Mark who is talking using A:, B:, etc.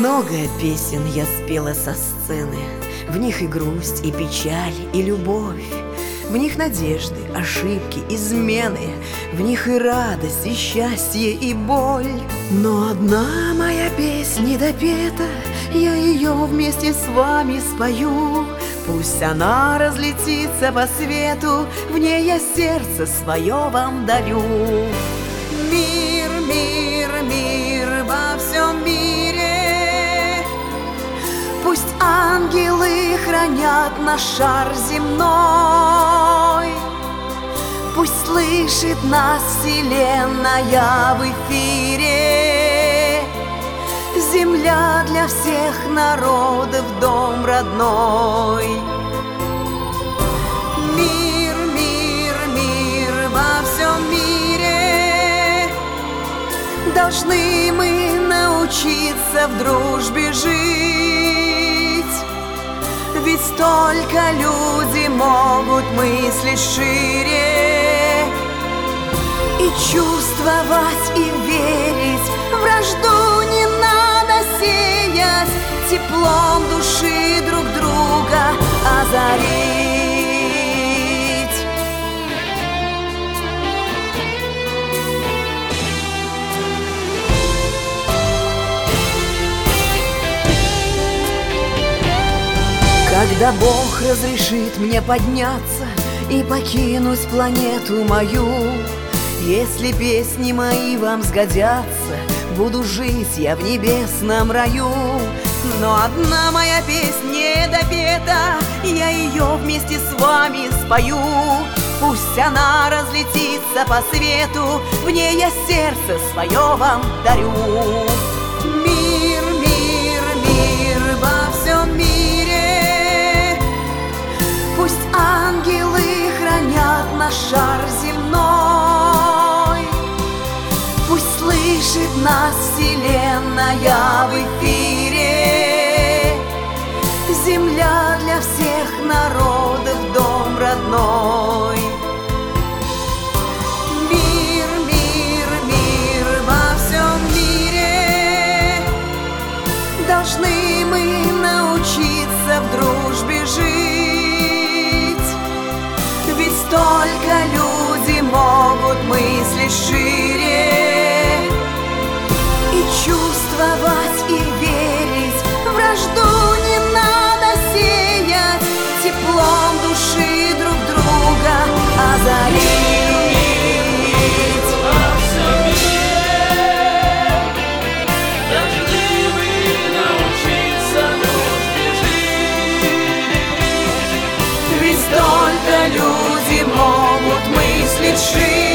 A: Много песен я спела со сцены, в них и грусть, и печаль, и любовь. В них надежды, ошибки, измены, в них и радость, и счастье, и боль. Но одна моя песня недопета, я ее вместе с вами спою. Пусть она разлетится по свету, в ней я сердце свое вам дарю. Мир, мир, мир во всем мире, пусть ангелы хранят наш шар земной. Пусть слышит нас вселенная в эфире. Земля для всех народов, дом родной. Мир, мир, мир во всем мире, должны мы научиться в дружбе жить. Ведь столько люди могут мыслить шире и чувствовать, и верить. Вражду не надо сеять, теплом души друг друга озарить. Когда Бог разрешит мне подняться и покинуть планету мою, если песни мои вам сгодятся, буду жить я в небесном раю. Но одна моя песня недопета, я ее вместе с вами спою. Пусть она разлетится по свету, в ней я сердце свое вам дарю. Мир, мир, мир во всем мире, пусть ангелы хранят наш шар земной. Пусть слышит нас вселенная в эфире. Земля для всех народов, дом родной. Мир, мир, мир во всем мире, должны мы научиться в дружбе жить. Ведь столько люди могут мыслить шире и чувствовать, и верить. Вражду не надо сеять, теплом души друг друга озарить.
B: Во всем мире должны мы научиться дружбе жить.
A: Ведь столько люди могут мыслить шире